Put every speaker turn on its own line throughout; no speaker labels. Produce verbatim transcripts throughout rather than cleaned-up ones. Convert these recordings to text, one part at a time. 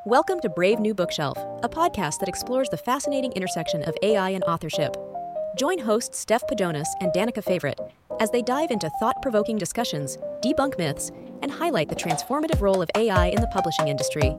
Welcome to Brave New Bookshelf, a podcast that explores the fascinating intersection of A I and authorship. Join hosts Steph Pajonas and Danica Favorite as they dive into thought-provoking discussions, debunk myths, and highlight the transformative role of A I in the publishing industry.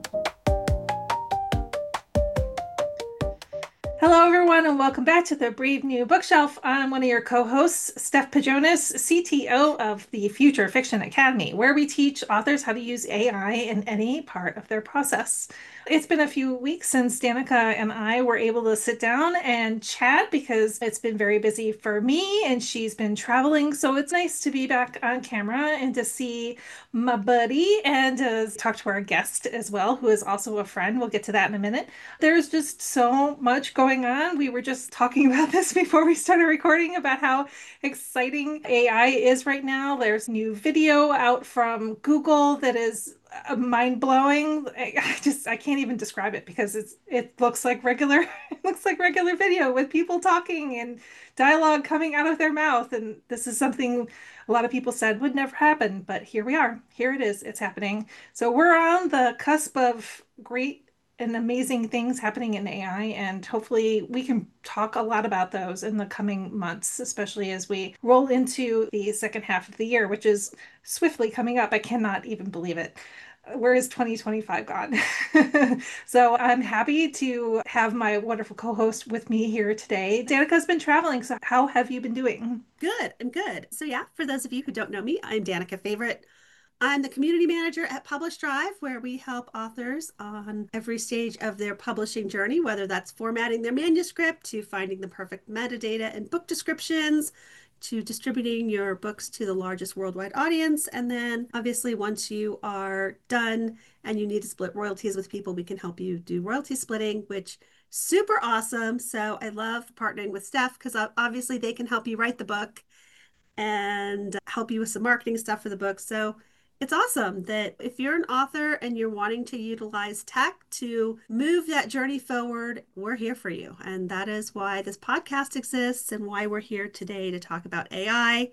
Hello, everyone, and welcome back to the Brave New Bookshelf. I'm one of your co-hosts, Steph Pajonas, C T O of the Future Fiction Academy, where we teach authors how to use A I in any part of their process. It's been a few weeks since Danica and I were able to sit down and chat because it's been very busy for me and she's been traveling. So it's nice to be back on camera and to see my buddy and to talk to our guest as well, who is also a friend. We'll get to that in a minute. There's just so much going on. We were just talking about this before we started recording about how exciting A I is right now. There's new video out from Google that is mind-blowing. I just I can't even describe it because it's it looks like regular it looks like regular video with people talking and dialogue coming out of their mouth. And this is something a lot of people said would never happen, but here we are. Here it is. It's happening. So we're on the cusp of great and amazing things happening in A I, and hopefully we can talk a lot about those in the coming months, especially as we roll into the second half of the year, which is swiftly coming up. I cannot even believe it. Where is twenty twenty-five gone? So I'm happy to have my wonderful co-host with me here today. Danica's been traveling, so how have you been doing?
Good, I'm good. So yeah, for those of you who don't know me, I'm Danica Favorite. I'm the community manager at Publish Drive, where we help authors on every stage of their publishing journey, whether that's formatting their manuscript, to finding the perfect metadata and book descriptions, to distributing your books to the largest worldwide audience. And then obviously once you are done and you need to split royalties with people, we can help you do royalty splitting, which super awesome. So I love partnering with Steph because obviously they can help you write the book and help you with some marketing stuff for the book. So it's awesome that if you're an author and you're wanting to utilize tech to move that journey forward, we're here for you. And that is why this podcast exists and why we're here today to talk about A I.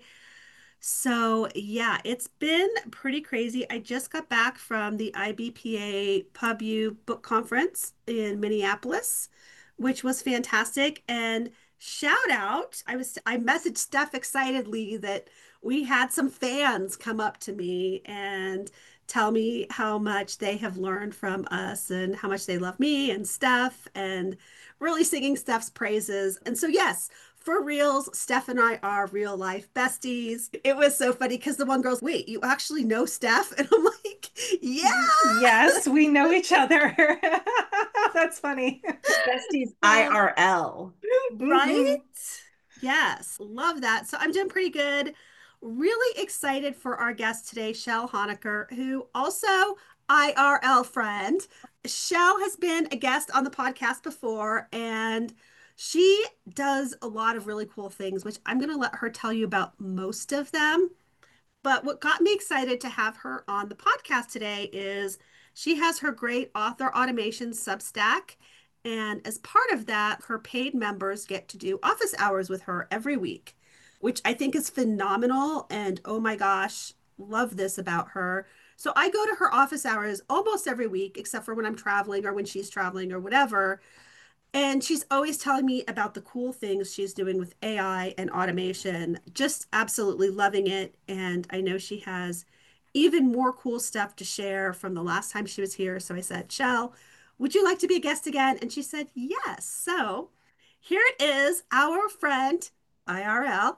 So yeah, it's been pretty crazy. I just got back from the I B P A PubU book conference in Minneapolis, which was fantastic. And shout out, I was I messaged Steph excitedly that we had some fans come up to me and tell me how much they have learned from us and how much they love me and Steph, and really singing Steph's praises. And so yes, for reals, Steph and I are real life besties. It was so funny because the one girl's, wait, you actually know Steph? And I'm like, yeah.
Yes, we know each other. That's funny.
Besties I R L.
Right? Mm-hmm. Yes, love that. So I'm doing pretty good. Really excited for our guest today, Shel Honaker, who also I R L friend. Shel has been a guest on the podcast before, and she does a lot of really cool things, which I'm going to let her tell you about most of them. But what got me excited to have her on the podcast today is she has her great author automation Substack. And as part of that, her paid members get to do office hours with her every week, which I think is phenomenal. And oh my gosh, love this about her. So I go to her office hours almost every week, except for when I'm traveling or when she's traveling or whatever. And she's always telling me about the cool things she's doing with A I and automation, just absolutely loving it. And I know she has even more cool stuff to share from the last time she was here. So I said, Shel, would you like to be a guest again? And she said, yes. So here it is, our friend, I R L,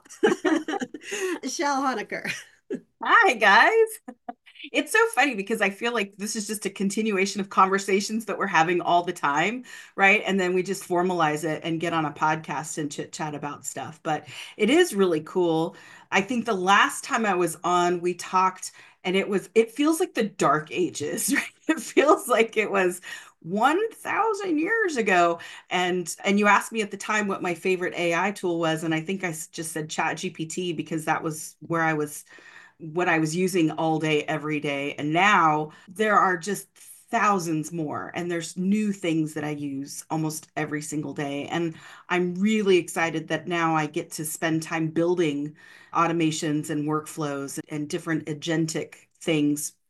Shel Honaker.
Hi, guys. It's so funny because I feel like this is just a continuation of conversations that we're having all the time, right? And then we just formalize it and get on a podcast and chit chat about stuff. But it is really cool. I think the last time I was on, we talked, and it was, it feels like the dark ages, right? It feels like it was one thousand years ago. And and you asked me at the time what my favorite A I tool was. And I think I just said Chat G P T because that was where I was, what I was using all day, every day. And now there are just thousands more, and there's new things that I use almost every single day. And I'm really excited that now I get to spend time building automations and workflows and different agentic things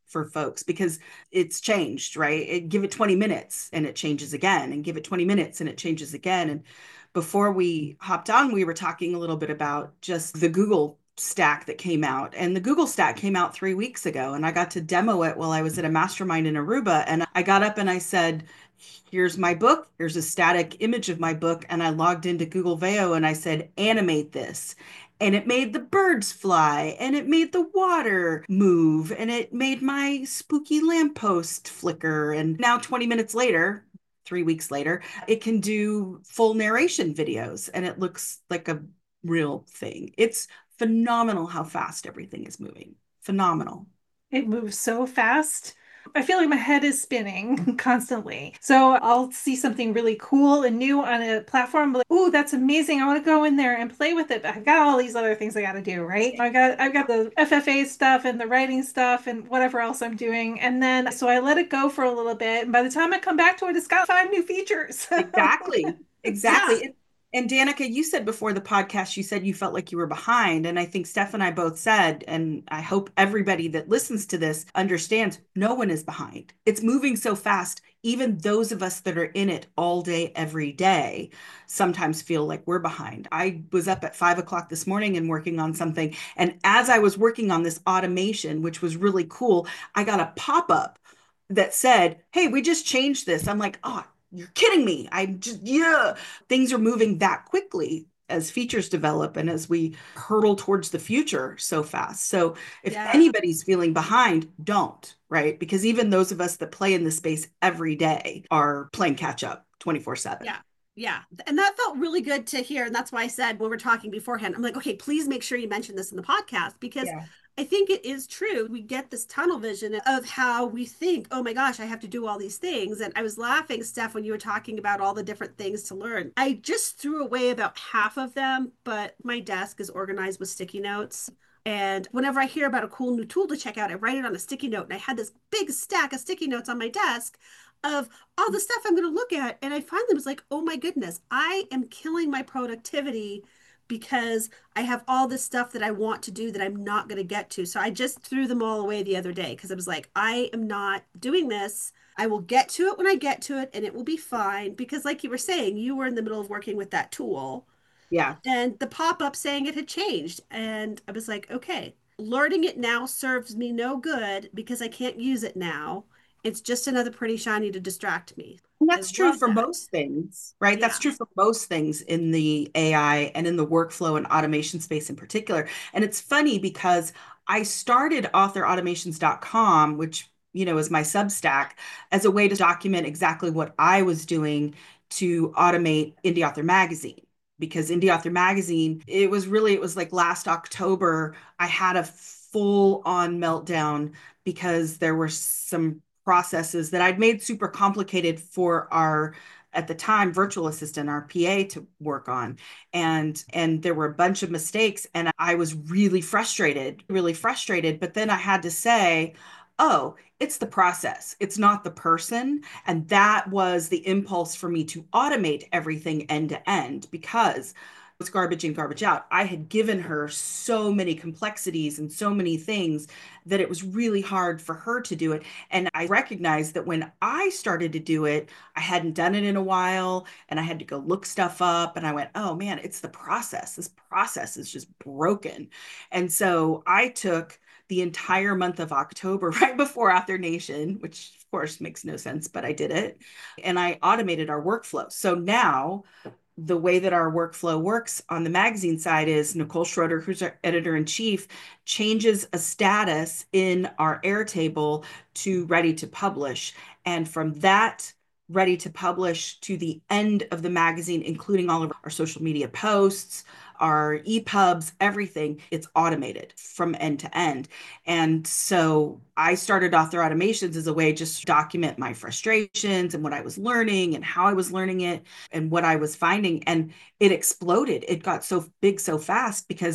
for folks because it's changed, right? It, give it twenty minutes and it changes again, and give it twenty minutes and it changes again. And before we hopped on, we were talking a little bit about just the Google stack that came out. And the Google stack came out three weeks ago. And I got to demo it while I was at a mastermind in Aruba. And I got up and I said, here's my book. Here's a static image of my book. And I logged into Google Veo and I said, animate this. And it made the birds fly, and it made the water move, and it made my spooky lamppost flicker. And now twenty minutes later, three weeks later, it can do full narration videos, and it looks like a real thing. It's phenomenal how fast everything is moving. Phenomenal.
It moves so fast. I feel like my head is spinning constantly. So I'll see something really cool and new on a platform, like, oh, that's amazing. I want to go in there and play with it. But I've got all these other things I got to do, right? I got I've got the F F A stuff and the writing stuff and whatever else I'm doing. And then so I let it go for a little bit. And by the time I come back to it, it's got five new features.
Exactly. Exactly.
Yeah.
And Danica, you said before the podcast, you said you felt like you were behind. And I think Steph and I both said, and I hope everybody that listens to this understands, no one is behind. It's moving so fast. Even those of us that are in it all day, every day, sometimes feel like we're behind. I was up at five o'clock this morning and working on something. And as I was working on this automation, which was really cool, I got a pop-up that said, hey, we just changed this. I'm like, oh, you're kidding me. I just, yeah, things are moving that quickly as features develop and as we hurtle towards the future so fast. So if
Yeah.
anybody's feeling behind, don't, right? Because even those of us that play in this space every day are playing catch up twenty-four seven.
Yeah. Yeah. And that felt really good to hear. And that's why I said when we're talking beforehand, I'm like, okay, please make sure you mention this in the podcast because
Yeah.
I think it is true. We get this tunnel vision of how we think, oh my gosh, I have to do all these things. And I was laughing, Steph, when you were talking about all the different things to learn. I just threw away about half of them, but my desk is organized with sticky notes. And whenever I hear about a cool new tool to check out, I write it on a sticky note. And I had this big stack of sticky notes on my desk of all the stuff I'm going to look at. And I finally was like, oh my goodness, I am killing my productivity because I have all this stuff that I want to do that I'm not going to get to. So I just threw them all away the other day because I was like, I am not doing this. I will get to it when I get to it and it will be fine. Because like you were saying, you were in the middle of working with that tool.
Yeah.
And the pop-up saying it had changed. And I was like, okay, learning it now serves me no good because I can't use it now. It's just another pretty shiny to distract me.
And that's
I
true
love
for
that.
most things, right? That's
Yeah.
true for most things in the A I and in the workflow and automation space in particular. And it's funny because I started author automations dot com, which, you know, is my Substack, as a way to document exactly what I was doing to automate Indie Author Magazine. Because Indie Author Magazine, it was really, it was like last October, I had a full on meltdown because there were some processes that I'd made super complicated for our, at the time, virtual assistant, our P A, to work on. And, and there were a bunch of mistakes and I was really frustrated, really frustrated. But then I had to say, oh, it's the process. It's not the person. And that was the impulse for me to automate everything end to end because it's garbage in, garbage out. I had given her so many complexities and so many things that it was really hard for her to do it. And I recognized that when I started to do it, I hadn't done it in a while and I had to go look stuff up. And I went, oh man, it's the process. This process is just broken. And so I took the entire month of October, right before Author Nation, which of course makes no sense, but I did it. And I automated our workflow. So now the way that our workflow works on the magazine side is Nicole Schroeder, who's our editor-in-chief, changes a status in our Airtable to ready to publish. And from that ready to publish to the end of the magazine, including all of our social media posts, our E P U Bs, everything, it's automated from end to end. And so I started Author Automations as a way just to document my frustrations and what I was learning and how I was learning it and what I was finding. And it exploded. It got so big so fast because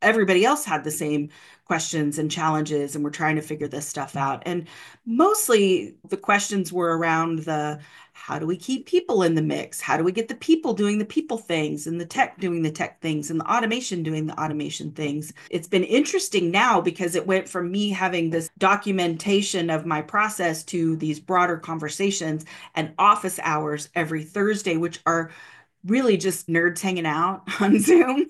everybody else had the same questions and challenges, and we're trying to figure this stuff out. And mostly the questions were around the how do we keep people in the mix? How do we get the people doing the people things and the tech doing the tech things and the automation doing the automation things? It's been interesting now because it went from me having this documentation of my process to these broader conversations and office hours every Thursday, which are really just nerds hanging out on Zoom.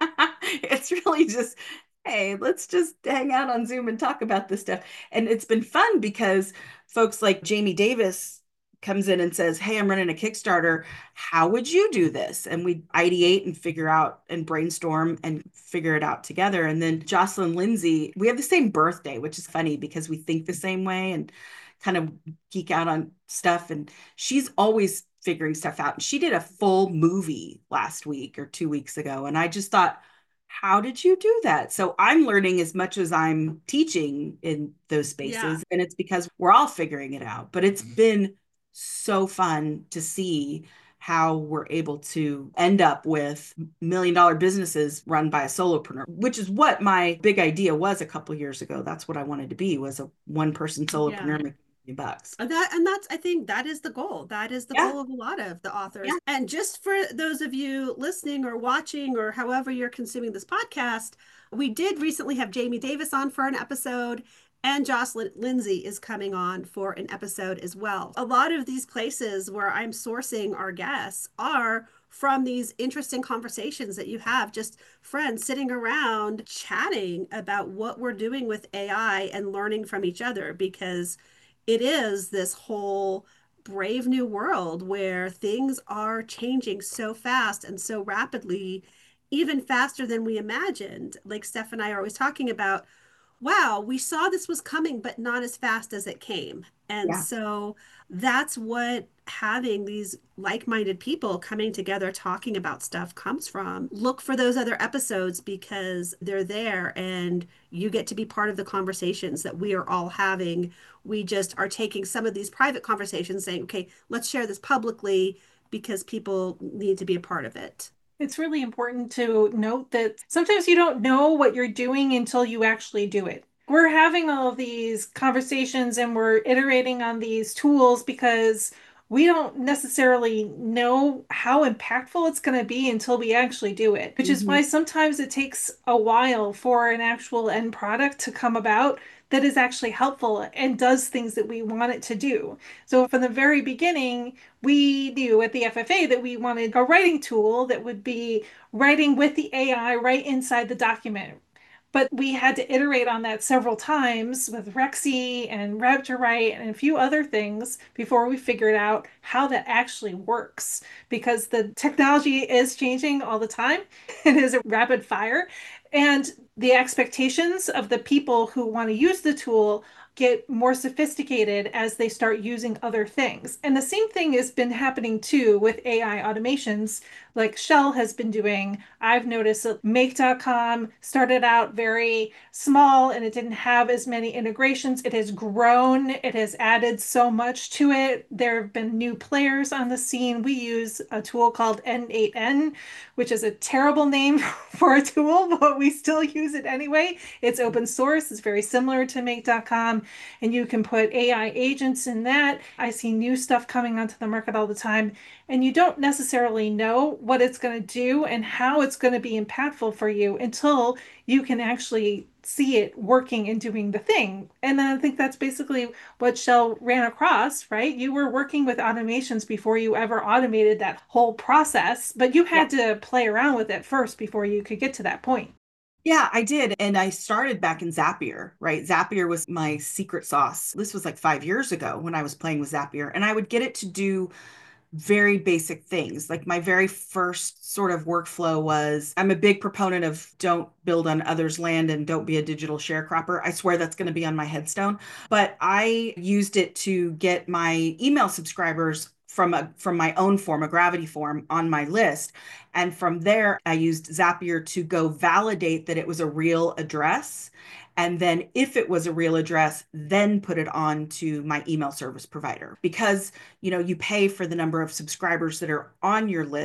It's really just, hey, let's just hang out on Zoom and talk about this stuff. And it's been fun because folks like Jamie Davis comes in and says, hey, I'm running a Kickstarter. How would you do this? And we ideate and figure out and brainstorm and figure it out together. And then Jocelyn Lindsay, we have the same birthday, which is funny because we think the same way and kind of geek out on stuff. And she's always figuring stuff out. And she did a full movie last week or two weeks ago. And I just thought, how did you do that? So I'm learning as much as I'm teaching in those spaces. Yeah. And it's because we're all figuring it out. But it's been so fun to see how we're able to end up with million dollar businesses run by a solopreneur, which is what my big idea was a couple of years ago. That's what I wanted to be, was a one person solopreneur yeah. making bucks.
And that and that's I think that is the goal. That is the yeah. goal of a lot of the authors. Yeah. And just for those of you listening or watching or however you're consuming this podcast, we did recently have Jamie Davis on for an episode, and Jocelyn Lindsay is coming on for an episode as well. A lot of these places where I'm sourcing our guests are from these interesting conversations that you have, just friends sitting around chatting about what we're doing with A I and learning from each other, because it is this whole brave new world where things are changing so fast and so rapidly, even faster than we imagined. Like Steph and I are always talking about, wow, we saw this was coming, but not as fast as it came. And yeah. so that's what having these like-minded people coming together talking about stuff comes from. Look for those other episodes because they're there and you get to be part of the conversations that we are all having. We just are taking some of these private conversations saying, okay, let's share this publicly because people need to be a part of it.
It's really important to note that sometimes you don't know what you're doing until you actually do it. We're having all of these conversations and we're iterating on these tools because we don't necessarily know how impactful it's going to be until we actually do it, which mm-hmm. is why sometimes it takes a while for an actual end product to come about that is actually helpful and does things that we want it to do. So from the very beginning, we knew at the F F A that we wanted a writing tool that would be writing with the A I right inside the document. But we had to iterate on that several times with Rexy and Rev2Write and a few other things before we figured out how that actually works, because the technology is changing all the time. It is a rapid fire. And the expectations of the people who want to use the tool get more sophisticated as they start using other things. And the same thing has been happening too with A I automations like Shell has been doing. I've noticed that Make dot com started out very small and it didn't have as many integrations. It has grown. It has added so much to it. There have been new players on the scene. We use a tool called N eight N, which is a terrible name for a tool, but we still use it anyway. It's open source. It's very similar to Make dot com. And you can put A I agents in that. I see new stuff coming onto the market all the time. And you don't necessarily know what it's going to do and how it's going to be impactful for you until you can actually see it working and doing the thing. And then I think that's basically what Shell ran across, right? You were working with automations before you ever automated that whole process, but you had yeah. to play around with it first before you could get to that point.
Yeah, I did. And I started back in Zapier, right? Zapier was my secret sauce. This was like five years ago when I was playing with Zapier, and I would get it to do very basic things. Like my very first sort of workflow was, I'm a big proponent of don't build on others' land and don't be a digital sharecropper. I swear that's going to be on my headstone. But I used it to get my email subscribers from a from my own form, a Gravity form on my list. And from there, I used Zapier to go validate that it was a real address. And then if it was a real address, then put it on to my email service provider. Because, you know, you pay for the number of subscribers that are on your list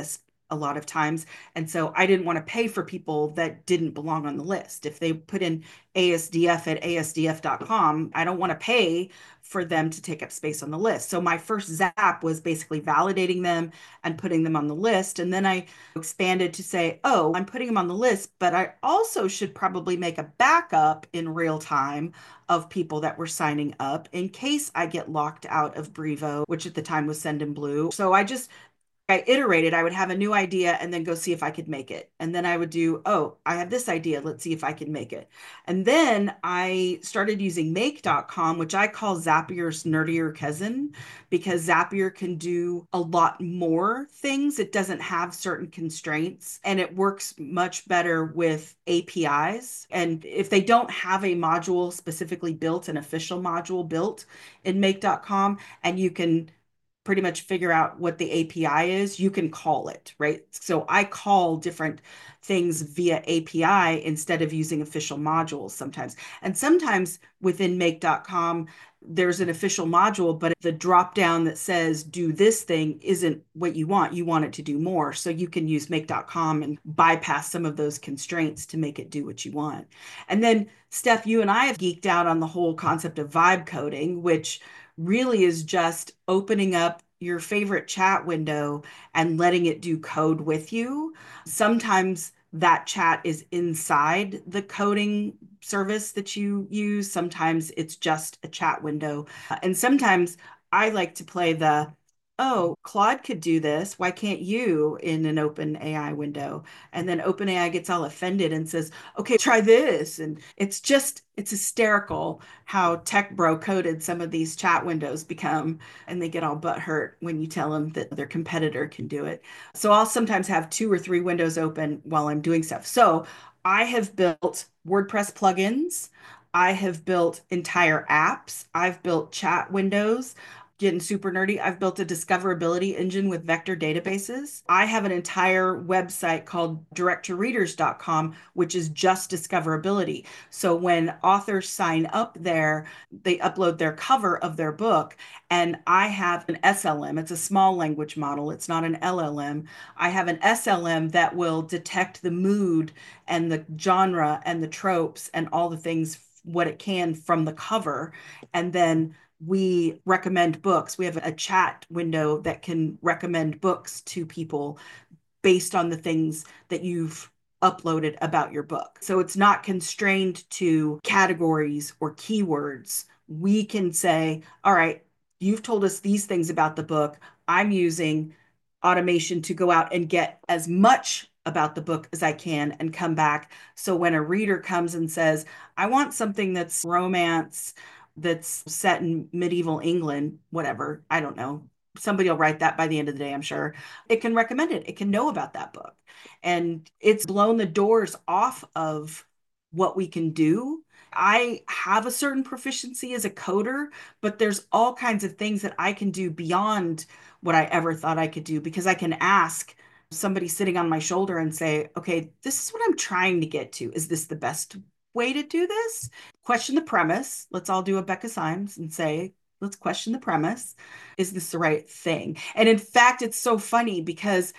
a lot of times. And so I didn't want to pay for people that didn't belong on the list. If they put in A S D F at A S D F dot com, I don't want to pay for them to take up space on the list. So my first zap was basically validating them and putting them on the list. And then I expanded to say, oh, I'm putting them on the list, but I also should probably make a backup in real time of people that were signing up in case I get locked out of Brevo, which at the time was Sendinblue. So I just I iterated. I would have a new idea and then go see if I could make it. And then I would do, oh, I have this idea. Let's see if I can make it. And then I started using make dot com, which I call Zapier's nerdier cousin, because Zapier can do a lot more things. It doesn't have certain constraints and it works much better with A P Is. And if they don't have a module specifically built, an official module built in make dot com, and you can pretty much figure out what the A P I is, you can call it, right? So I call different things via A P I instead of using official modules sometimes. And sometimes within make dot com, there's an official module, but the drop down that says do this thing isn't what you want. You want it to do more. So you can use make dot com and bypass some of those constraints to make it do what you want. And then, Steph, you and I have geeked out on the whole concept of vibe coding, which really is just opening up your favorite chat window and letting it do code with you. Sometimes that chat is inside the coding service that you use. Sometimes it's just a chat window. And sometimes I like to play the, oh, Claude could do this. Why can't you in an OpenAI window? And then OpenAI gets all offended and says, okay, try this. And it's just, it's hysterical how tech bro coded some of these chat windows become, and they get all butthurt when you tell them that their competitor can do it. So I'll sometimes have two or three windows open while I'm doing stuff. So I have built WordPress plugins. I have built entire apps. I've built chat windows. Getting super nerdy, I've built a discoverability engine with vector databases. I have an entire website called direct to readers dot com, which is just discoverability. So when authors sign up there, they upload their cover of their book, and I have an S L M. It's a small language model. It's not an L L M. I have an S L M that will detect the mood and the genre and the tropes and all the things, what it can from the cover. And then we recommend books. We have a chat window that can recommend books to people based on the things that you've uploaded about your book. So it's not constrained to categories or keywords. We can say, all right, you've told us these things about the book. I'm using automation to go out and get as much about the book as I can and come back. So when a reader comes and says, I want something that's romance, that's set in medieval England, whatever, I don't know. Somebody will write that by the end of the day, I'm sure. It can recommend it. It can know about that book. And it's blown the doors off of what we can do. I have a certain proficiency as a coder, but there's all kinds of things that I can do beyond what I ever thought I could do, because I can ask somebody sitting on my shoulder and say, okay, this is what I'm trying to get to. Is this the best way to do this? Question the premise. Let's all do a Becca Symes and say, let's question the premise. Is this the right thing? And in fact, it's so funny because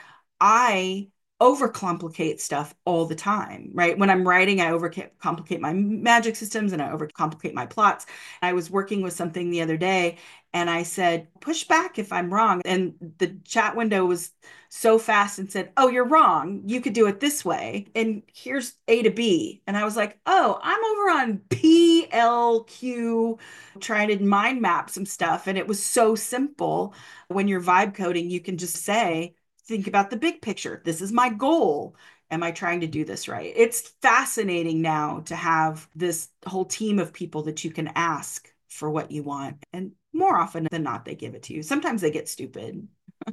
I overcomplicate stuff all the time, right? When I'm writing, I overcomplicate my magic systems and I overcomplicate my plots. I was working with something the other day and I said, push back if I'm wrong. And the chat window was so fast and said, oh, you're wrong. You could do it this way. And here's A to B. And I was like, oh, I'm over on P L Q trying to mind map some stuff. And it was so simple. When you're vibe coding, you can just say, think about the big picture. This is my goal. Am I trying to do this right? It's fascinating now to have this whole team of people that you can ask for what you want. And more often than not, they give it to you. Sometimes they get stupid.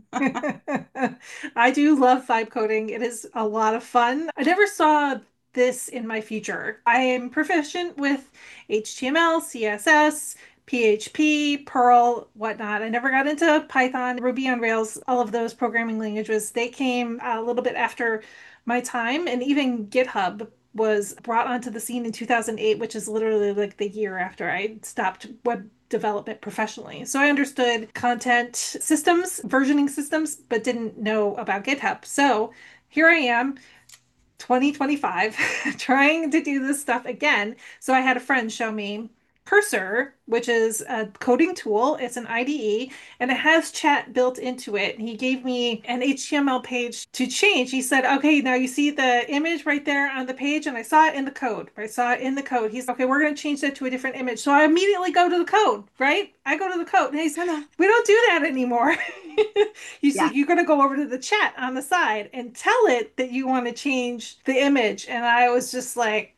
I do love vibe coding. It is a lot of fun. I never saw this in my future. I am proficient with H T M L, C S S, P H P, Perl, whatnot. I never got into Python, Ruby on Rails, all of those programming languages. They came a little bit after my time, and even GitHub was brought onto the scene in two thousand eight, which is literally like the year after I stopped web development professionally. So I understood content systems, versioning systems, but didn't know about GitHub. So here I am, twenty twenty-five, trying to do this stuff again. So I had a friend show me Cursor, which is a coding tool. It's an I D E and it has chat built into it. And he gave me an H T M L page to change. He said, okay, now you see the image right there on the page, and I saw it in the code. I saw it in the code. He's okay, we're going to change that to a different image. So I immediately go to the code, right? I go to the code and he said, we don't do that anymore. You see,
Yeah.
you're going to go over to the chat on the side and tell it that you want to change the image. And I was just like,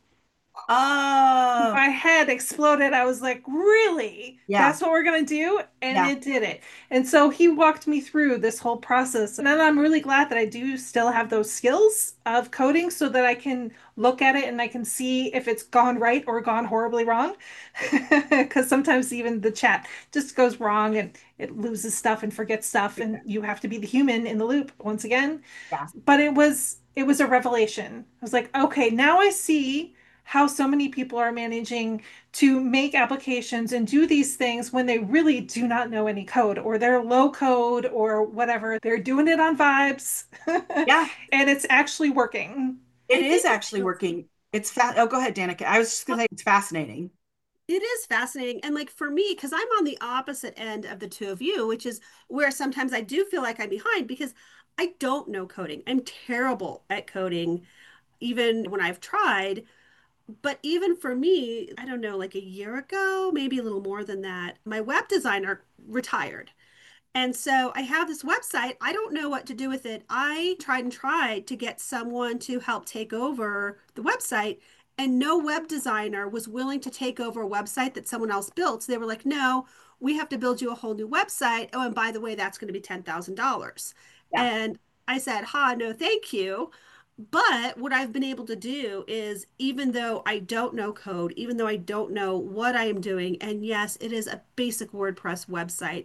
Oh,
my head exploded. I was like, really?
yeah.
That's what we're going to do? And
Yeah.
it did it. And so he walked me through this whole process. And then I'm really glad that I do still have those skills of coding so that I can look at it and I can see if it's gone right or gone horribly wrong. Because sometimes even the chat just goes wrong and it loses stuff and forgets stuff. And you have to be the human in the loop once again.
Yeah.
But it was it was a revelation. I was like, okay, now I see how so many people are managing to make applications and do these things when they really do not know any code or they're low code or whatever. They're doing it on vibes
Yeah.
and it's actually working.
It
I
is
think
actually working. It's fa Oh, go ahead, Danica. I was just gonna say it's fascinating.
it is fascinating. And like for me, because I'm on the opposite end of the two of you, which is where sometimes I do feel like I'm behind because I don't know coding. I'm terrible at coding, even when I've tried. But even for me, I don't know, like a year ago, maybe a little more than that, my web designer retired. And so I have this website. I don't know what to do with it. I tried and tried to get someone to help take over the website, and no web designer was willing to take over a website that someone else built. So they were like, no, we have to build you a whole new website. Oh, and by the way, that's going to be ten thousand dollars.
Yeah.
And I said, ha, no, thank you. But what I've been able to do is, even though I don't know code, even though I don't know what I am doing, and yes, it is a basic WordPress website,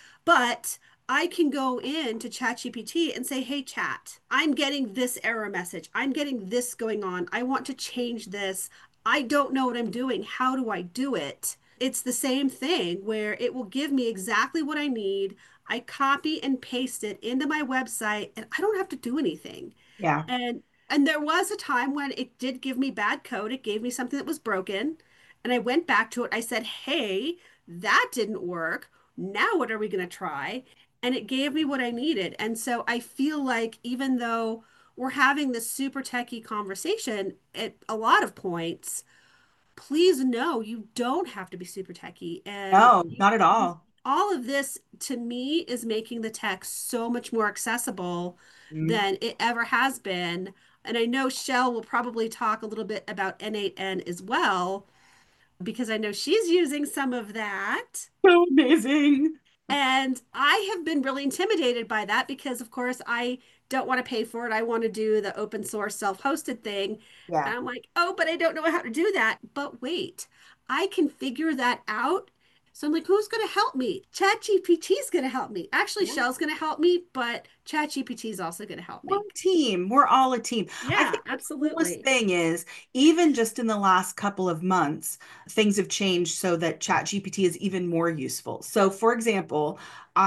but I can go into ChatGPT and say, hey, chat, I'm getting this error message. I'm getting this going on. I want to change this. I don't know what I'm doing. How do I do it? It's the same thing where it will give me exactly what I need. I copy and paste it into my website and I don't have to do anything.
Yeah.
And and there was a time when it did give me bad code. It gave me something that was broken. And I went back to it. I said, hey, that didn't work. Now what are we going to try? And it gave me what I needed. And so I feel like even though we're having this super techie conversation at a lot of points, please know you don't have to be super techie. And
No, not at all.
all of this to me is making the tech so much more accessible
Mhm.
than it ever has been. And I know Shell will probably talk a little bit about N eight N as well, because I know she's using some of that.
So amazing.
And I have been really intimidated by that because, of course, I don't want to pay for it. I want to do the open source self hosted thing.
Yeah.
And I'm like, oh, but I don't know how to do that. But wait, I can figure that out. So I'm like, who's going to help me? ChatGPT is going to help me. Actually,
Yeah.
Shell's going to help me, but ChatGPT is also going to help
We're
me.
a team. We're all a team. I
Yeah,
think the coolest
absolutely.
thing is, even just in the last couple of months, things have changed so that ChatGPT is even more useful. So, for example,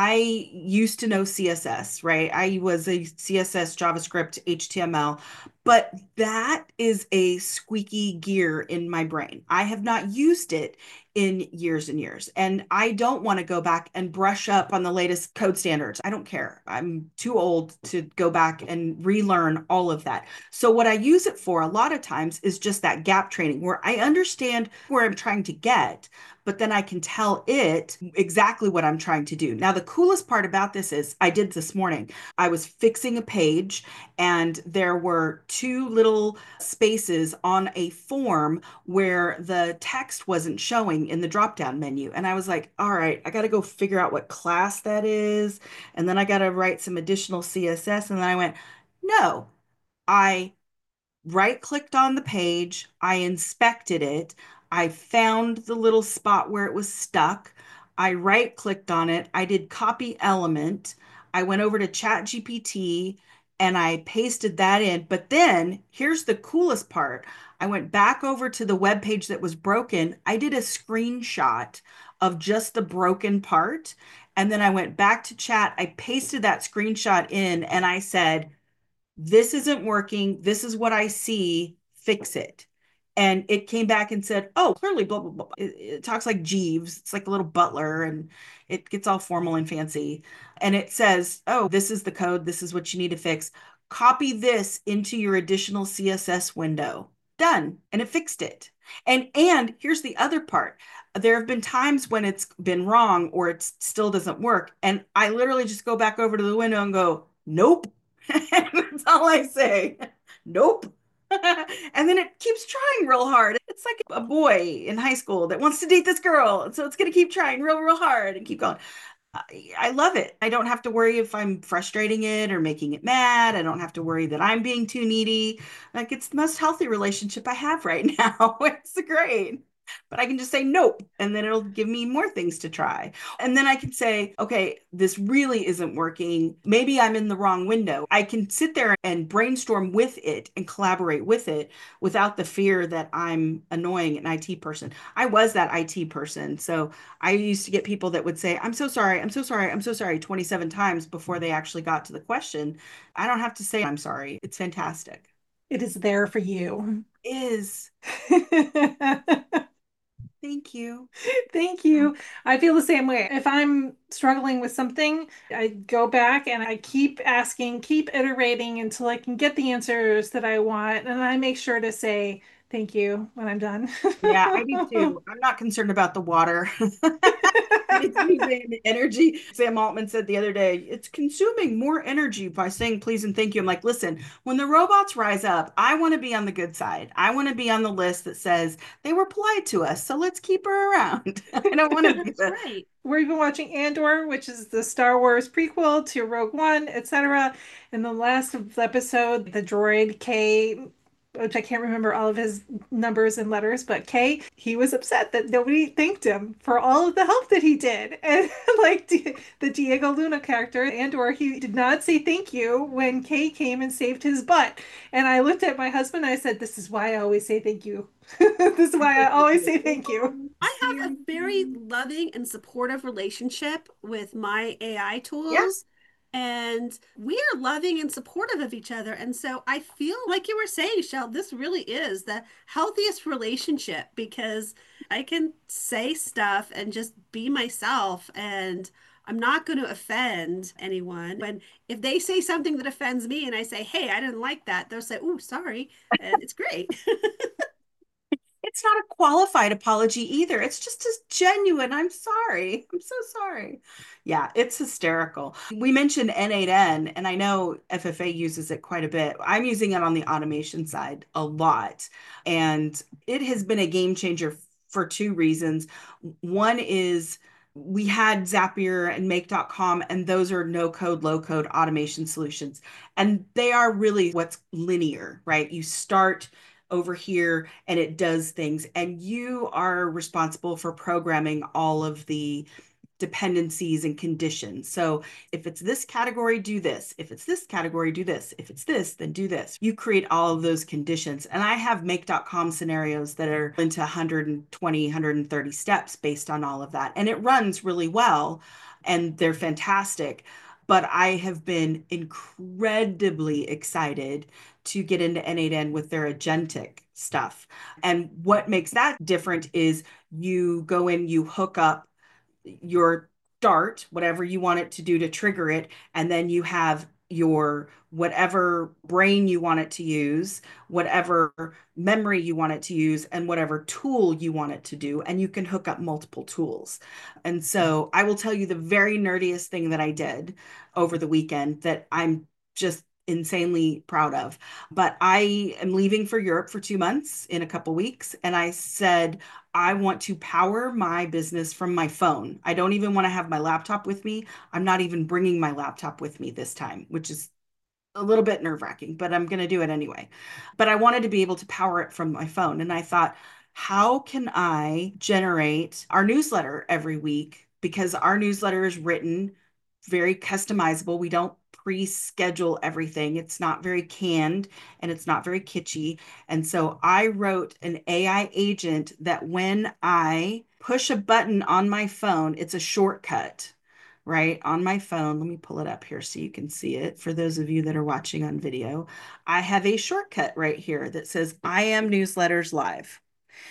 I used to know C S S, right? I was a C S S, JavaScript, H T M L, but that is a squeaky gear in my brain. I have not used it in years and years. And I don't want to go back and brush up on the latest code standards. I don't care. I'm too old to go back and relearn all of that. So, what I use it for a lot of times is just that gap training where I understand where I'm trying to get, but then I can tell it exactly what I'm trying to do. Now, the coolest part about this is I did this morning. I was fixing a page and there were two little spaces on a form where the text wasn't showing in the drop-down menu. And I was like, all right, I got to go figure out what class that is. And then I got to write some additional C S S. And then I went, no, I right clicked on the page, I inspected it, I found the little spot where it was stuck. I right clicked on it, I did copy element, I went over to ChatGPT and I pasted that in. But then here's the coolest part. I went back over to the web page that was broken. I did a screenshot of just the broken part. And then I went back to chat. I pasted that screenshot in and I said, this isn't working. This is what I see. Fix it. And it came back and said, oh, clearly, blah, blah, blah. It, it talks like Jeeves. It's like a little butler and it gets all formal and fancy. And it says, oh, this is the code. This is what you need to fix. Copy this into your additional C S S window. Done. And it fixed it. And and here's the other part. There have been times when it's been wrong or it still doesn't work. And I literally just go back over to the window and go, nope. That's all I say. Nope. And then it keeps trying real hard. It's like a boy in high school that wants to date this girl. So it's going to keep trying real, real hard and keep going. I, I love it. I don't have to worry if I'm frustrating it or making it mad. I don't have to worry that I'm being too needy. Like it's the most healthy relationship I have right now. It's great. But I can just say nope, and then it'll give me more things to try. And then I can say, okay, this really isn't working. Maybe I'm in the wrong window. I can sit there and brainstorm with it and collaborate with it without the fear that I'm annoying an I T person. I was that I T person. So I used to get people that would say, I'm so sorry, I'm so sorry, I'm so sorry, twenty-seven times before they actually got to the question. I don't have to say I'm sorry. It's fantastic.
It is there for you.
It is. Thank you.
Thank you. I feel the same way. If I'm struggling with something, I go back and I keep asking, keep iterating until I can get the answers that I want. And I make sure to say thank you when I'm done.
Yeah, I do too. I'm not concerned about the water. It's using energy. Sam Altman said the other day, it's consuming more energy by saying please and thank you. I'm like, listen, when the robots rise up, I want to be on the good side. I want to be on the list that says they were polite to us, so let's keep her around. I don't want to be the...
right.
We're even watching Andor, which is the Star Wars prequel to Rogue One, et cetera. In the last episode, the droid K, which I can't remember all of his numbers and letters, but K, he was upset that nobody thanked him for all of the help that he did. And like D- the Diego Luna character, Andor, he did not say thank you when K came and saved his butt. And I looked at my husband and I said, this is why I always say thank you. This is why I always say thank you.
I have a very loving and supportive relationship with my A I tools.
Yeah.
And we are loving and supportive of each other. And so I feel like you were saying, Shell, this really is the healthiest relationship because I can say stuff and just be myself and I'm not going to offend anyone. When if they say something that offends me and I say, hey, I didn't like that, they'll say, oh, sorry. And it's great.
It's not a qualified apology either. It's just as genuine. I'm sorry. I'm so sorry. Yeah, it's hysterical. We mentioned N eight N, and I know F F A uses it quite a bit. I'm using it on the automation side a lot, and it has been a game changer for two reasons. One is we had Zapier and make dot com, and those are no code, low code automation solutions. And they are really what's linear, right? You start over here and it does things, and you are responsible for programming all of the dependencies and conditions. So if it's this category, do this. If it's this category, do this. If it's this, then do this. You create all of those conditions. And I have make dot com scenarios that are into one hundred twenty, one hundred thirty steps based on all of that. And it runs really well and they're fantastic. But I have been incredibly excited to get into N eight N with their agentic stuff. And what makes that different is you go in, you hook up your Dart, whatever you want it to do to trigger it, and then you have your whatever brain you want it to use, whatever memory you want it to use, and whatever tool you want it to do. And you can hook up multiple tools. And so I will tell you the very nerdiest thing that I did over the weekend that I'm just insanely proud of. But I am leaving for Europe for two months in a couple weeks. And I said, I want to power my business from my phone. I don't even want to have my laptop with me. I'm not even bringing my laptop with me this time, which is a little bit nerve-wracking, but I'm going to do it anyway. But I wanted to be able to power it from my phone. And I thought, how can I generate our newsletter every week? Because our newsletter is written very customizable. We don't pre-schedule everything. It's not very canned and it's not very kitschy. And so I wrote an A I agent that when I push a button on my phone, it's a shortcut, right? On my phone. Let me pull it up here so you can see it. For those of you that are watching on video, I have a shortcut right here that says I am Newsletters Live.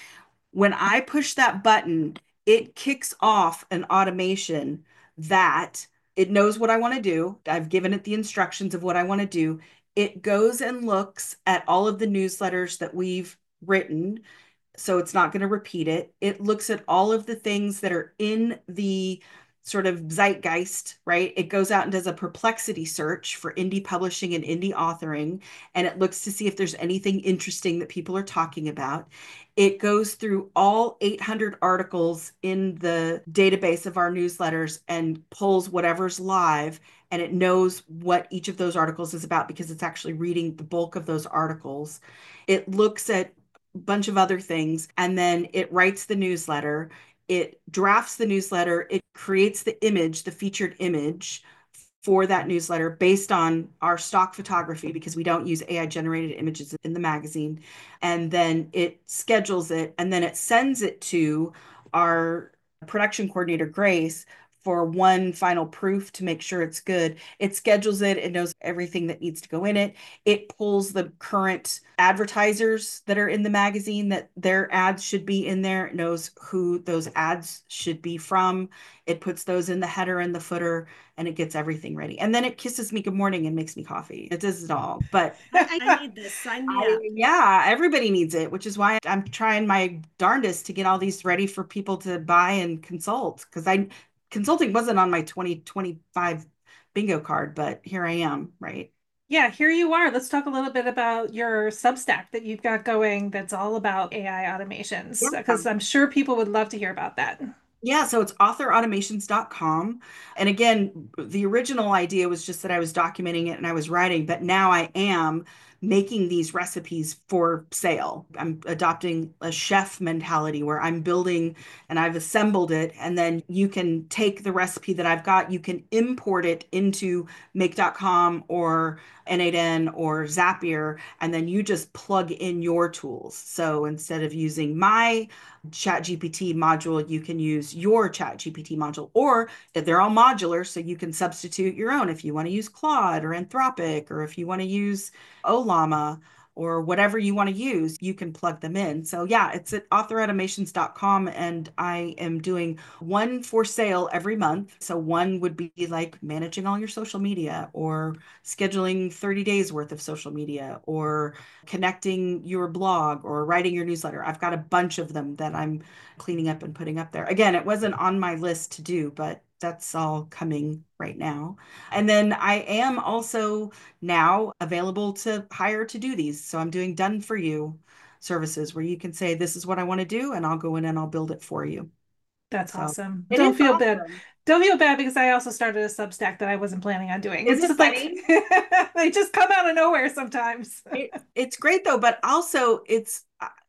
When I push that button, it kicks off an automation that it knows what I want to do. I've given it the instructions of what I want to do. It goes and looks at all of the newsletters that we've written, so it's not going to repeat it. It looks at all of the things that are in the sort of zeitgeist, right? It goes out and does a perplexity search for indie publishing and indie authoring, and it looks to see if there's anything interesting that people are talking about. It goes through all eight hundred articles in the database of our newsletters and pulls whatever's live, and it knows what each of those articles is about because it's actually reading the bulk of those articles. It looks at a bunch of other things, and then it writes the newsletter. It drafts the newsletter. It creates the image, the featured image for that newsletter based on our stock photography because we don't use A I generated images in the magazine. And then it schedules it, and then it sends it to our production coordinator, Grace, for one final proof to make sure it's good. It schedules it. It knows everything that needs to go in it. It pulls the current advertisers that are in the magazine that their ads should be in there. It knows who those ads should be from. It puts those in the header and the footer, and it gets everything ready. And then it kisses me good morning and makes me coffee. It does it all. But
I, I need this. Sign me
I,
up.
yeah, everybody needs it, which is why I'm trying my darndest to get all these ready for people to buy and consult, because I consulting wasn't on my twenty twenty-five bingo card, but here I am, right?
Yeah, here you are. Let's talk a little bit about your Substack that you've got going that's all about A I automations,
Yeah.
because I'm sure people would love to hear about that.
Yeah, so it's author automations dot com. And again, the original idea was just that I was documenting it and I was writing, but now I am making these recipes for sale. I'm adopting a chef mentality where I'm building and I've assembled it, and then you can take the recipe that I've got, you can import it into make dot com or N eight N or Zapier, and then you just plug in your tools. So instead of using my ChatGPT module, you can use your ChatGPT module, or they're all modular, so you can substitute your own if you want to use Claude or Anthropic, or if you want to use Ollama or whatever you want to use, you can plug them in. So yeah, it's at author automations dot com, and I am doing one for sale every month. So one would be like managing all your social media, or scheduling thirty days worth of social media, or connecting your blog, or writing your newsletter. I've got a bunch of them that I'm cleaning up and putting up there. Again, it wasn't on my list to do, but that's all coming right now. And then I am also now available to hire to do these. So I'm doing done for you services where you can say, this is what I want to do, and I'll go in and I'll build it for you.
That's
So
awesome.
it
Don't
is
feel bad.
awesome.
Don't feel bad because I also started a Substack that I wasn't planning on doing.
Is
It's
it
just
funny?
like they just come out of nowhere sometimes.
It, it's great though, but also it's,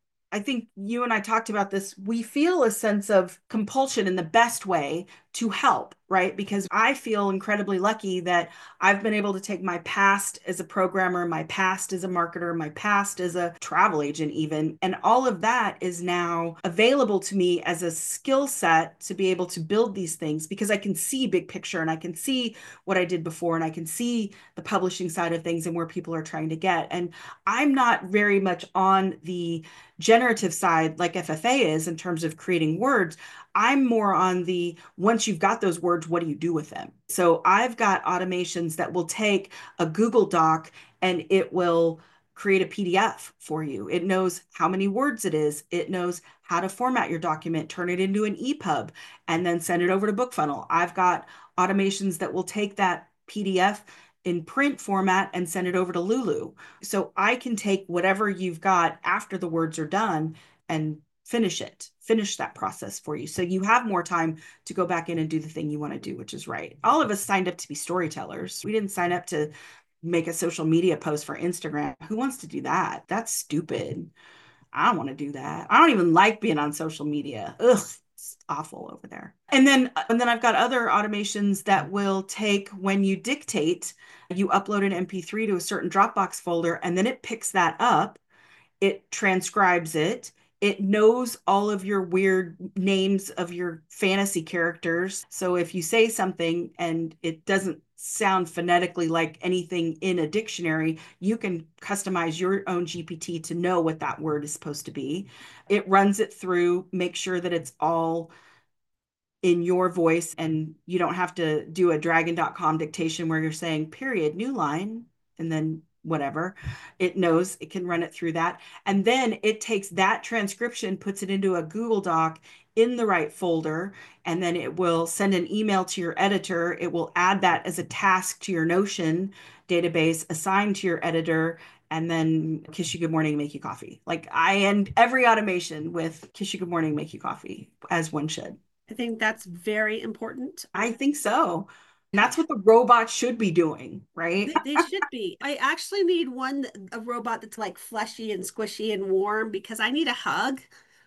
I think you and I talked about this. We feel a sense of compulsion in the best way to help, right? Because I feel incredibly lucky that I've been able to take my past as a programmer, my past as a marketer, my past as a travel agent even, and all of that is now available to me as a skill set to be able to build these things, because I can see big picture and I can see what I did before, and I can see the publishing side of things and where people are trying to get. And I'm not very much on the generative side like F F A is in terms of creating words. I'm more on the, once you've got those words, what do you do with them? So I've got automations that will take a Google Doc and it will create a P D F for you. It knows how many words it is. It knows how to format your document, turn it into an E P U B, and then send it over to BookFunnel. I've got automations that will take that P D F in print format and send it over to Lulu. So I can take whatever you've got after the words are done and finish it, finish that process for you. So you have more time to go back in and do the thing you want to do, which is right. All of us signed up to be storytellers. We didn't sign up to make a social media post for Instagram. Who wants to do that? That's stupid. I don't want to do that. I don't even like being on social media. Ugh, It's awful over there. And then and then I've got other automations that will take when you dictate, you upload an M P three to a certain Dropbox folder, and then it picks that up, it transcribes it. It knows all of your weird names of your fantasy characters. So if you say something and it doesn't sound phonetically like anything in a dictionary, you can customize your own G P T to know what that word is supposed to be. It runs it through, make sure that it's all in your voice, and you don't have to do a dragon dot com dictation where you're saying period, new line, and then whatever. It knows, it can run it through that. And then it takes that transcription, puts it into a Google Doc in the right folder, and then it will send an email to your editor. It will add that as a task to your Notion database, assigned to your editor, and then kiss you good morning, make you coffee. Like I end every automation with kiss you good morning, make you coffee, as one should.
I think that's very important.
I think so. And that's what the robot should be doing, right?
They, they should be. I actually need one, a robot that's like fleshy and squishy and warm, because I need a hug.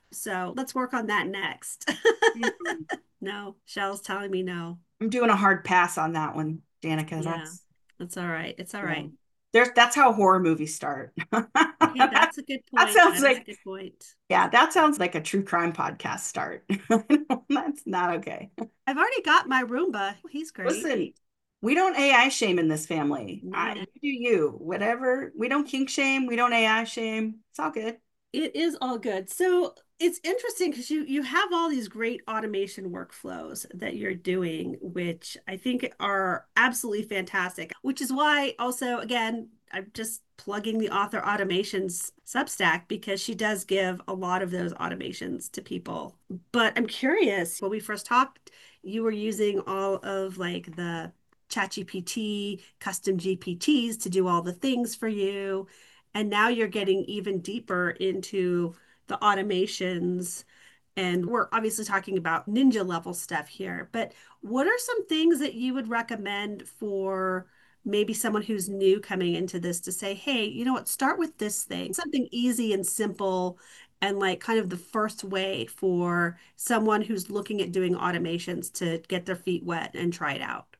So let's work on that next. Mm-hmm. No, Shell's telling me no.
I'm doing a hard pass on that one, Danica.
Yeah,
that's,
that's all right. It's all right.
Yeah. There's that's how horror movies start.
Okay, that's a good point.
That sounds
that
like
a good point.
Yeah, that sounds like a true crime podcast start. That's not okay.
I've already got my Roomba. He's great.
Listen, we don't A I shame in this family. No. I, you do you. Whatever. We don't kink shame. We don't A I shame. It's all good.
It is all good. So it's interesting because you you have all these great automation workflows that you're doing, which I think are absolutely fantastic, which is why also, again, I'm just plugging the Author Automations Substack, because she does give a lot of those automations to people. But I'm curious, when we first talked, you were using all of like the ChatGPT, custom G P Ts to do all the things for you. And now you're getting even deeper into the automations. And we're obviously talking about ninja level stuff here. But what are some things that you would recommend for maybe someone who's new coming into this to say, hey, you know what, start with this thing, something easy and simple, and like kind of the first way for someone who's looking at doing automations to get their feet wet and try it out?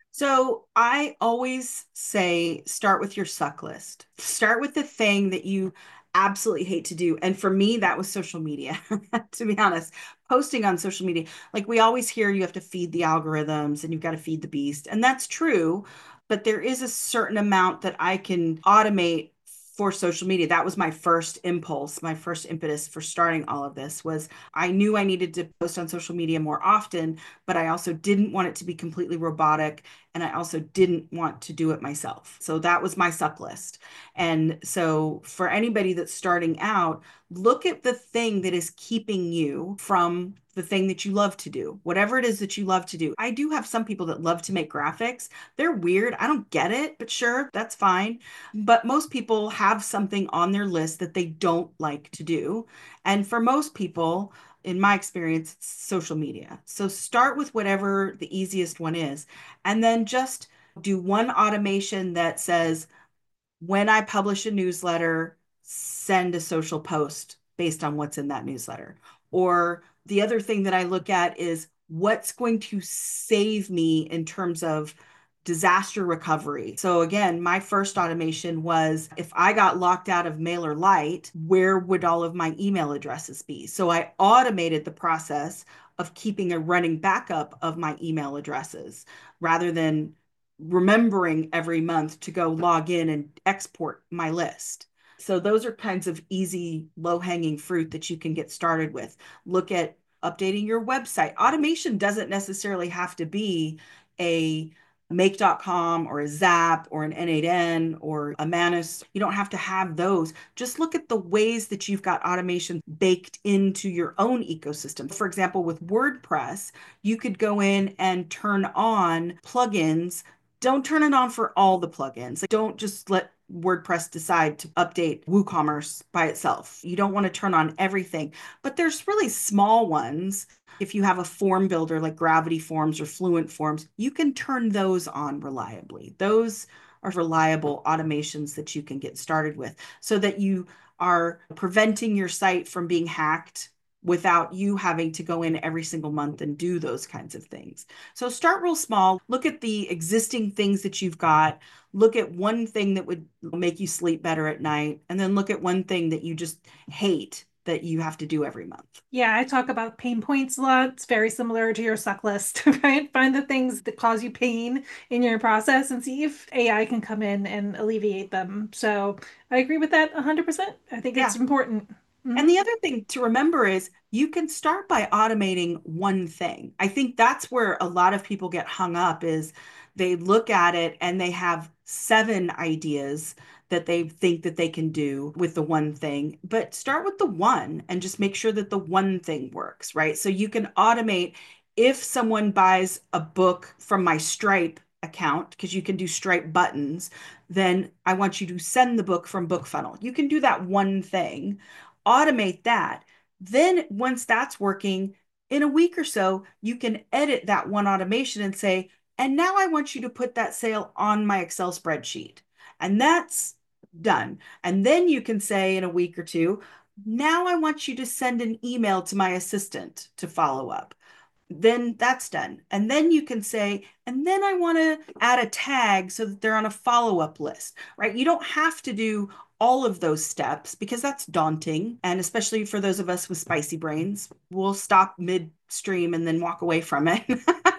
So I always say, start with your suck list. Start with the thing that you absolutely hate to do. And for me, that was social media, to be honest, posting on social media. Like we always hear you have to feed the algorithms and you've got to feed the beast. And that's true. But there is a certain amount that I can automate for social media. That was my first impulse. My first impetus for starting all of this was I knew I needed to post on social media more often, but I also didn't want it to be completely robotic. And I also didn't want to do it myself. So that was my suck list. And so for anybody that's starting out, look at the thing that is keeping you from the thing that you love to do, whatever it is that you love to do. I do have some people that love to make graphics. They're weird. I don't get it, but sure, that's fine. But most people have something on their list that they don't like to do. And for most people, in my experience, it's social media. So start with whatever the easiest one is, and then just do one automation that says, when I publish a newsletter, send a social post based on what's in that newsletter. Or the other thing that I look at is what's going to save me in terms of disaster recovery. So again, my first automation was if I got locked out of MailerLite, where would all of my email addresses be? So I automated the process of keeping a running backup of my email addresses rather than remembering every month to go log in and export my list. So those are kinds of easy, low-hanging fruit that you can get started with. Look at updating your website. Automation doesn't necessarily have to be a make dot com or a Zap or an N eight N or a Manus. You don't have to have those. Just look at the ways that you've got automation baked into your own ecosystem. For example, with WordPress, you could go in and turn on plugins. Don't turn it on for all the plugins. Don't just let WordPress decide to update WooCommerce by itself. You don't want to turn on everything, but there's really small ones. If you have a form builder like Gravity Forms or Fluent Forms, you can turn those on reliably. Those are reliable automations that you can get started with so that you are preventing your site from being hacked without you having to go in every single month and do those kinds of things. So start real small, look at the existing things that you've got, look at one thing that would make you sleep better at night, and then look at one thing that you just hate that you have to do every month.
Yeah, I talk about pain points a lot. It's very similar to your suck list, right? Find the things that cause you pain in your process and see if A I can come in and alleviate them. So I agree with that one hundred percent. I think
Yeah.
it's important. Mhm.
And the other thing to remember is you can start by automating one thing. I think that's where a lot of people get hung up is they look at it and they have seven ideas that they think that they can do with the one thing, but start with the one and just make sure that the one thing works, right? So you can automate if someone buys a book from my Stripe account, because you can do Stripe buttons, then I want you to send the book from BookFunnel. You can do that one thing, automate that. Then once that's working, in a week or so, you can edit that one automation and say, and now I want you to put that sale on my Excel spreadsheet. And that's done. And then you can say in a week or two, now I want you to send an email to my assistant to follow up. Then that's done. And then you can say, and then I want to add a tag so that they're on a follow-up list, right? You don't have to do all of those steps because that's daunting. And especially for those of us with spicy brains, we'll stop midstream and then walk away from it.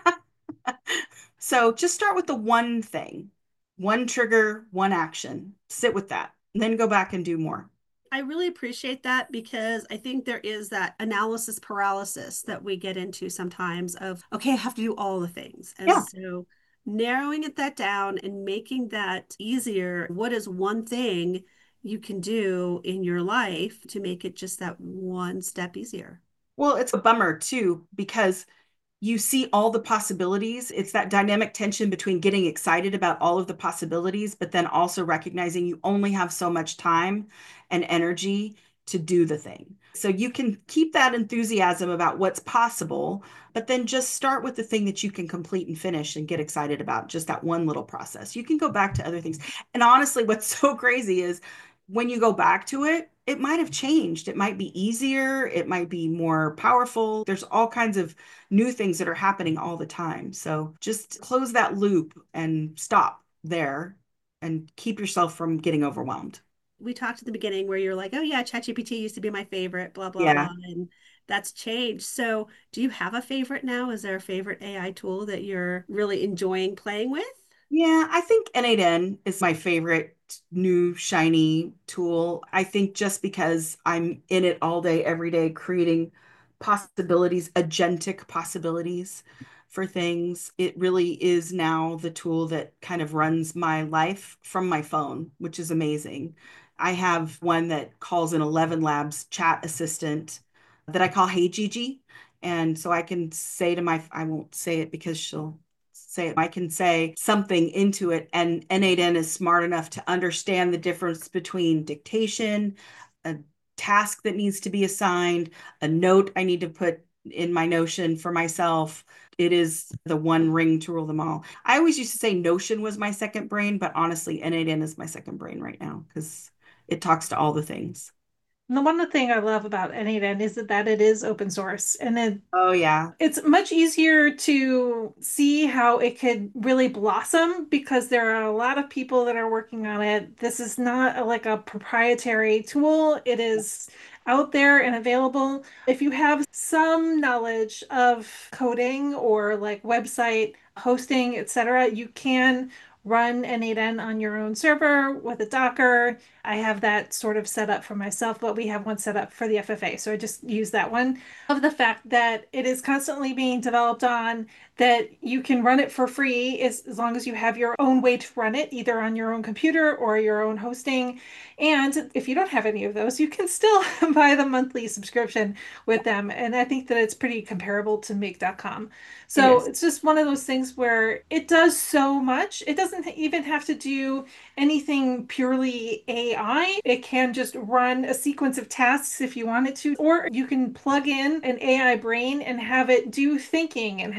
So just start with the one thing, one trigger, one action, sit with that, and then go back and do more.
I really appreciate that because I think there is that analysis paralysis that we get into sometimes of, okay, I have to do all the things. And
Yeah.
so narrowing it that down and making that easier. What is one thing you can do in your life to make it just that one step easier?
Well, it's a bummer too, because you see all the possibilities. It's that dynamic tension between getting excited about all of the possibilities, but then also recognizing you only have so much time and energy to do the thing. So you can keep that enthusiasm about what's possible, but then just start with the thing that you can complete and finish and get excited about, just that one little process. You can go back to other things. And honestly, what's so crazy is when you go back to it, it might have changed. It might be easier. It might be more powerful. There's all kinds of new things that are happening all the time. So just close that loop and stop there and keep yourself from getting overwhelmed.
We talked at the beginning where you're like, oh yeah, ChatGPT used to be my favorite, blah, blah,
Yeah.
blah. And that's changed. So do you have a favorite now? Is there a favorite A I tool that you're really enjoying playing with?
Yeah, I think N eight N is my favorite new shiny tool. I think just because I'm in it all day, every day, creating possibilities, agentic possibilities for things, it really is now the tool that kind of runs my life from my phone, which is amazing. I have one that calls an eleven Labs chat assistant that I call Hey Gigi. And so I can say to my, I won't say it because she'll say it. I can say something into it, and N eight N is smart enough to understand the difference between dictation, a task that needs to be assigned, a note I need to put in my Notion for myself. It is the one ring to rule them all. I always used to say Notion was my second brain, but honestly, N eight N is my second brain right now because it talks to all the things.
And the one thing I love about N eight N is that, that it is open source and it,
Oh, yeah.
it's much easier to see how it could really blossom because there are a lot of people that are working on it. This is not a, like a proprietary tool. It is out there and available. If you have some knowledge of coding or like website hosting, et cetera, you can run N eight N on your own server with a Docker. I have that sort of set up for myself, but we have one set up for the F F A. So I just use that one. Of the fact that it is constantly being developed on, that you can run it for free as, as long as you have your own way to run it, either on your own computer or your own hosting. And if you don't have any of those, you can still buy the monthly subscription with them. And I think that it's pretty comparable to make dot com. So
It
it's just one of those things where it does so much. It doesn't even have to do anything purely A I. It can just run a sequence of tasks if you want it to, or you can plug in an A I brain and have it do thinking and have it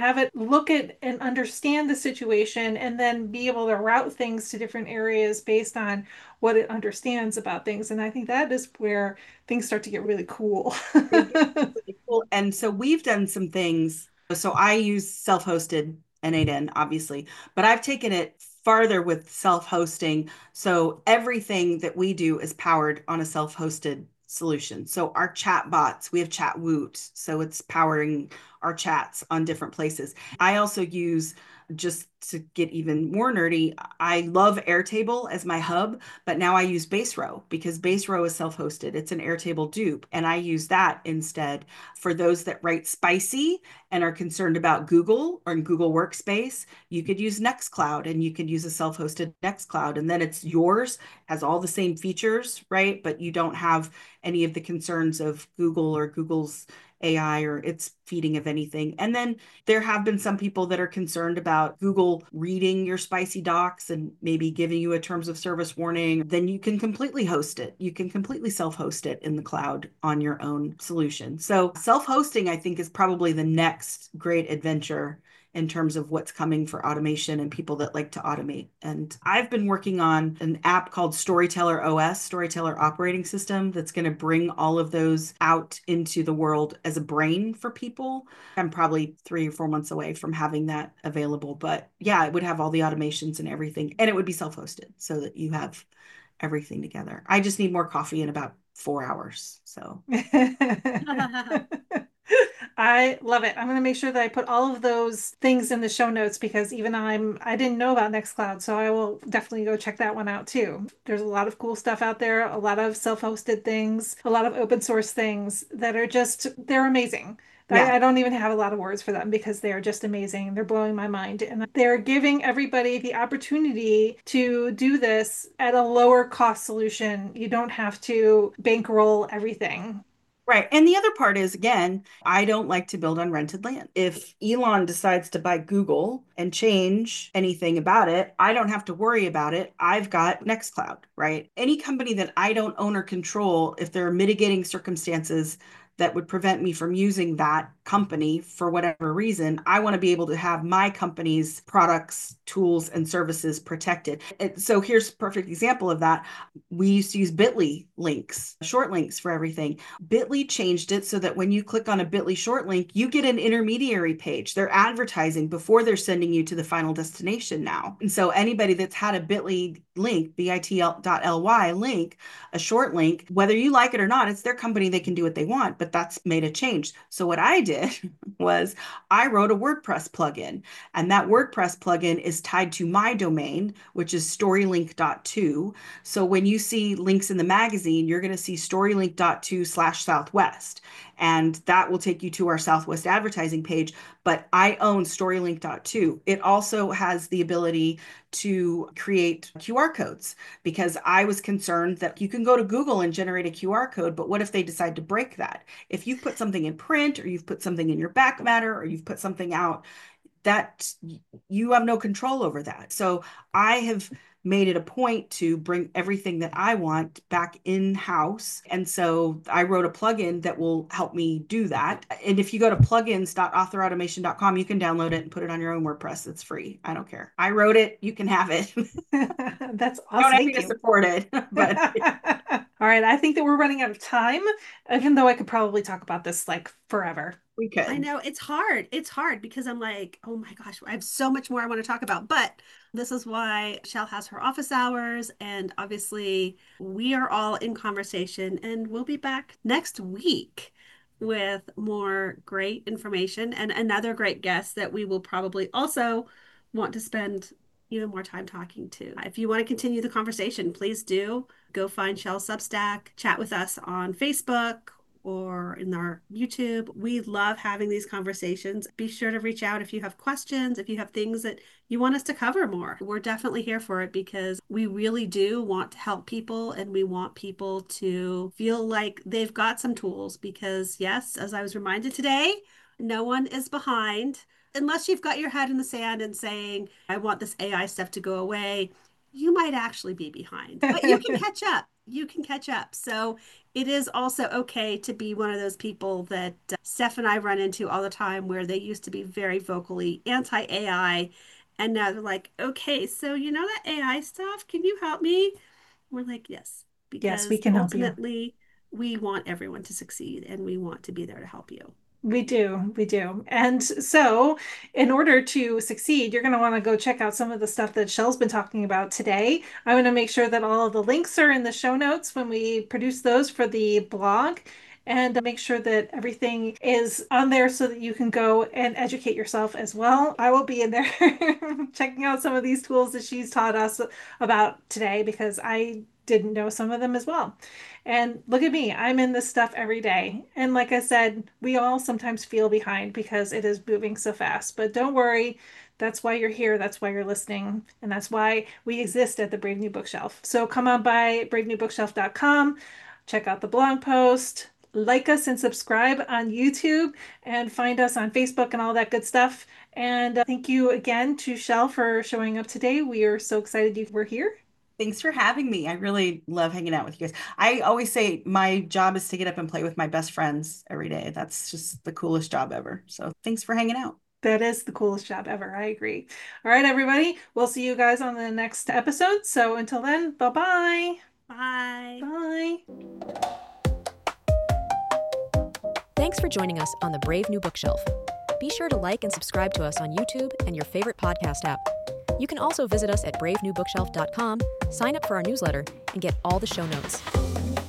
look at and understand the situation and then be able to route things to different areas based on what it understands about things. And I think that is where things start to get really cool.
They get really cool. And so we've done some things. So I use self-hosted N eight N, obviously, but I've taken it farther with self-hosting. So everything that we do is powered on a self-hosted solution. So our chat bots, we have ChatWoot, so it's powering our chats on different places. I also use, just to get even more nerdy, I love Airtable as my hub, but now I use Baserow because Baserow is self-hosted. It's an Airtable dupe, and I use that instead for those that write spicy and are concerned about Google or in Google Workspace. You could use Nextcloud, and you could use a self-hosted Nextcloud, and then it's yours, has all the same features, right? But you don't have any of the concerns of Google or Google's A I or its feeding of anything. And then there have been some people that are concerned about Google reading your spicy docs and maybe giving you a terms of service warning. Then you can completely host it. You can completely self-host it in the cloud on your own solution. So self-hosting, I think, is probably the next great adventure in terms of what's coming for automation and people that like to automate. And I've been working on an app called Storyteller O S, Storyteller Operating System, that's going to bring all of those out into the world as a brain for people. I'm probably three or four months away from having that available. But yeah, it would have all the automations and everything, and it would be self-hosted so that you have everything together. I just need more coffee in about four hours. So
I love it. I'm going to make sure that I put all of those things in the show notes because even I'm I didn't know about Nextcloud, so I will definitely go check that one out too. There's a lot of cool stuff out there, a lot of self-hosted things, a lot of open source things that are just they're amazing.
Yeah.
I, I don't even have a lot of words for them because they are just amazing. They're blowing my mind. And they're giving everybody the opportunity to do this at a lower cost solution. You don't have to bankroll everything.
Right. And the other part is, again, I don't like to build on rented land. If Elon decides to buy Google and change anything about it, I don't have to worry about it. I've got Nextcloud, right? Any company that I don't own or control, if there are mitigating circumstances that would prevent me from using that company for whatever reason, I want to be able to have my company's products, tools, and services protected. And so here's a perfect example of that. We used to use Bitly links, short links for everything. Bitly changed it so that when you click on a Bitly short link, you get an intermediary page. They're advertising before they're sending you to the final destination now. And so anybody that's had a Bitly link, bit.ly link, a short link, whether you like it or not, it's their company, they can do what they want, but that's made a change. So what I did was I wrote a WordPress plugin, and that WordPress plugin is tied to my domain, which is storylink dot two. So when you see links in the magazine, you're going to see storylink dot two slash southwest. And that will take you to our Southwest advertising page. But I own storylink dot two. It also has the ability to create Q R codes because I was concerned that you can go to Google and generate a Q R code, but what if they decide to break that? If you've put something in print or you've put something in your back matter or you've put something out, that you have no control over that. So I have made it a point to bring everything that I want back in-house. And so I wrote a plugin that will help me do that. And if you go to plugins dot author automation dot com, you can download it and put it on your own WordPress. It's free. I don't care. I wrote it. You can have it.
That's awesome.
You don't have
Thank
to
you.
support it. But
all right. I think that we're running out of time, even though I could probably talk about this like forever.
We could.
I know it's hard. It's hard because I'm like, oh my gosh, I have so much more I want to talk about. But this is why Shell has her office hours. And obviously, we are all in conversation, and we'll be back next week with more great information and another great guest that we will probably also want to spend even more time talking to. If you want to continue the conversation, please do go find Shell Substack, chat with us on Facebook or in our YouTube. We love having these conversations. Be sure to reach out if you have questions, if you have things that you want us to cover more. We're definitely here for it because we really do want to help people, and we want people to feel like they've got some tools because, yes, as I was reminded today, no one is behind. Unless you've got your head in the sand and saying, I want this A I stuff to go away, you might actually be behind. But you can catch up. you can catch up. So it is also okay to be one of those people that uh, Steph and I run into all the time, where they used to be very vocally anti-A I, and now they're like, okay, so you know that A I stuff, can you help me? We're like, yes,
Yes, we
because
can help you.
ultimately we want everyone to succeed and we want to be there to help you.
We do, we do. And so, in order to succeed, you're going to want to go check out some of the stuff that Shell's been talking about today. I want to make sure that all of the links are in the show notes when we produce those for the blog, and make sure that everything is on there so that you can go and educate yourself as well. I will be in there checking out some of these tools that she's taught us about today, because I didn't know some of them as well. And look at me, I'm in this stuff every day. And like I said, we all sometimes feel behind because it is moving so fast. But don't worry, that's why you're here. That's why you're listening. And that's why we exist at the Brave New Bookshelf. So come on by brave new bookshelf dot com, check out the blog post, like us and subscribe on YouTube, and find us on Facebook and all that good stuff. And uh, thank you again to Shell for showing up today. We are so excited you were here.
Thanks for having me. I really love hanging out with you guys. I always say my job is to get up and play with my best friends every day. That's just the coolest job ever. So thanks for hanging out.
That is the coolest job ever. I agree. All right, everybody. We'll see you guys on the next episode. So until then, bye-bye.
Bye.
Bye.
Thanks for joining us on the Brave New Bookshelf. Be sure to like and subscribe to us on YouTube and your favorite podcast app. You can also visit us at brave new bookshelf dot com, sign up for our newsletter, and get all the show notes.